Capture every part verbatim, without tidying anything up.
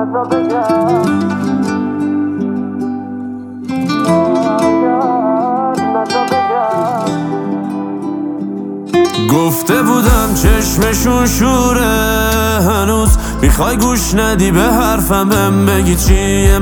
نزا بگم نزا بگم گفته بودم چشمشون شوره هنوز میخوای گوش ندی به حرفم بهم بگی چیه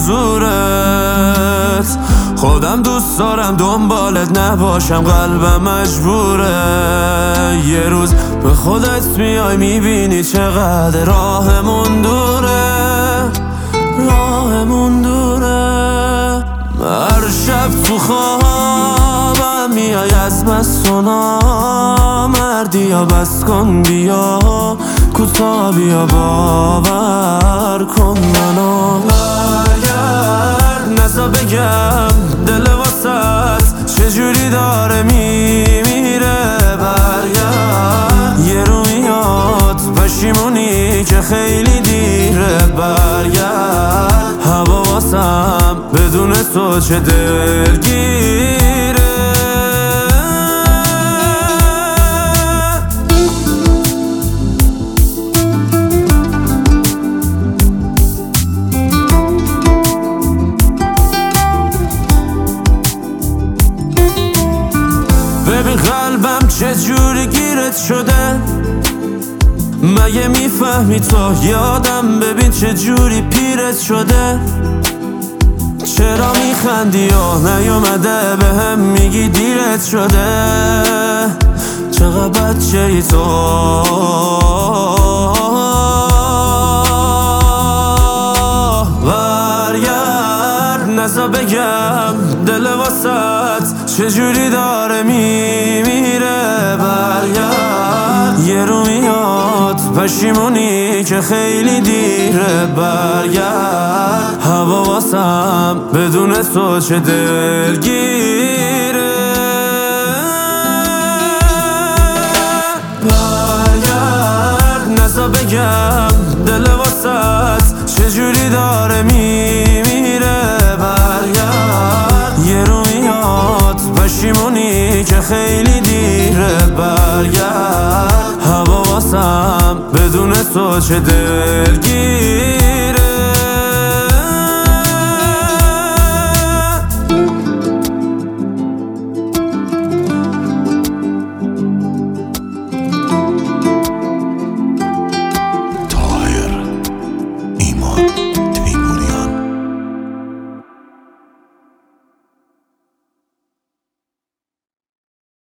منظورت خودم دوست دارم دنبالت نباشم قلبم مجبوره یه روز به خودت میای میبینی چقدر راهمون دوره راهمون دوره هر شب تو خوابم میای از مسونا مردی یا بس کن بیا کوتا بیا باور کن منو برگرد نزا بگم دل واسط چجوری داره میمیره برگرد یه رو میاد پشیمونی که خیلی دیره برگرد هوا واسم بدون تو چه دلگیره ببین قلبم چجوری گیرت شده مگه میفهمی تو یادم ببین چجوری پیرت شده چرا میخندی و نیومده به هم میگی دیرت شده چقدر بچه ای تو برگرد نزا بگم دل واسط چجوری داره میمیره برگرد یه رو میاد پشیمونی که خیلی دیره برگرد هوا واسم بدون تو چه دلگیره برگرد نزا بگم دل واسط چجوری داره میمیره برگرد یه رو میاد پشیمونی که خیلی دیره برگرد هوا واسم بدون تو چه دلگیره